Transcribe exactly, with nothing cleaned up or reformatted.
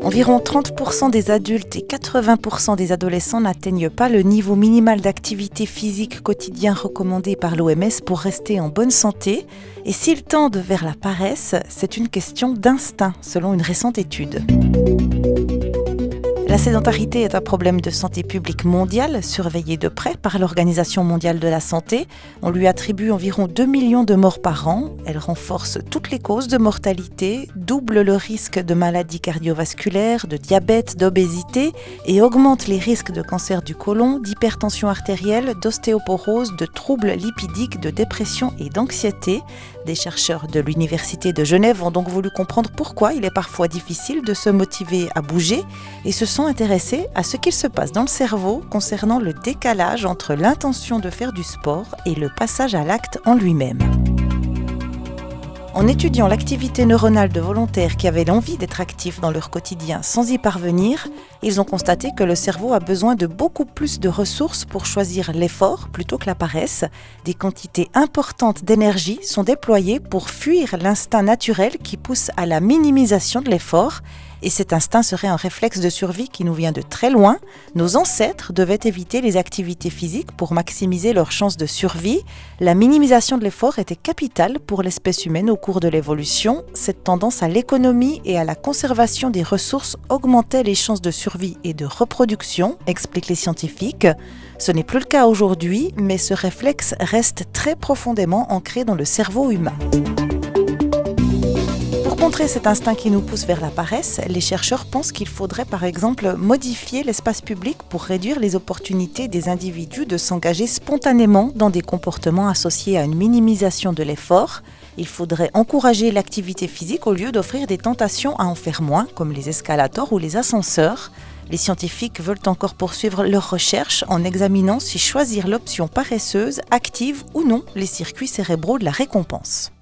Environ trente pour cent des adultes et quatre-vingts pour cent des adolescents n'atteignent pas le niveau minimal d'activité physique quotidien recommandé par l'O M S pour rester en bonne santé. Et s'ils tendent vers la paresse, c'est une question d'instinct, selon une récente étude. La sédentarité est un problème de santé publique mondiale, surveillé de près par l'Organisation mondiale de la santé. On lui attribue environ deux millions de morts par an. Elle renforce toutes les causes de mortalité, double le risque de maladies cardiovasculaires, de diabète, d'obésité et augmente les risques de cancer du côlon, d'hypertension artérielle, d'ostéoporose, de troubles lipidiques, de dépression et d'anxiété. Des chercheurs de l'Université de Genève ont donc voulu comprendre pourquoi il est parfois difficile de se motiver à bouger et se sont intéressés à ce qu'il se passe dans le cerveau concernant le décalage entre l'intention de faire du sport et le passage à l'acte en lui-même. En étudiant l'activité neuronale de volontaires qui avaient l'envie d'être actifs dans leur quotidien sans y parvenir, ils ont constaté que le cerveau a besoin de beaucoup plus de ressources pour choisir l'effort plutôt que la paresse. Des quantités importantes d'énergie sont déployées pour fuir l'instinct naturel qui pousse à la minimisation de l'effort. Et cet instinct serait un réflexe de survie qui nous vient de très loin. Nos ancêtres devaient éviter les activités physiques pour maximiser leurs chances de survie. La minimisation de l'effort était capitale pour l'espèce humaine au cours de l'évolution. Cette tendance à l'économie et à la conservation des ressources augmentait les chances de survie et de reproduction, expliquent les scientifiques. Ce n'est plus le cas aujourd'hui, mais ce réflexe reste très profondément ancré dans le cerveau humain. Pour contrer cet instinct qui nous pousse vers la paresse, les chercheurs pensent qu'il faudrait par exemple modifier l'espace public pour réduire les opportunités des individus de s'engager spontanément dans des comportements associés à une minimisation de l'effort. Il faudrait encourager l'activité physique au lieu d'offrir des tentations à en faire moins, comme les escalators ou les ascenseurs. Les scientifiques veulent encore poursuivre leurs recherches en examinant si choisir l'option paresseuse active ou non les circuits cérébraux de la récompense.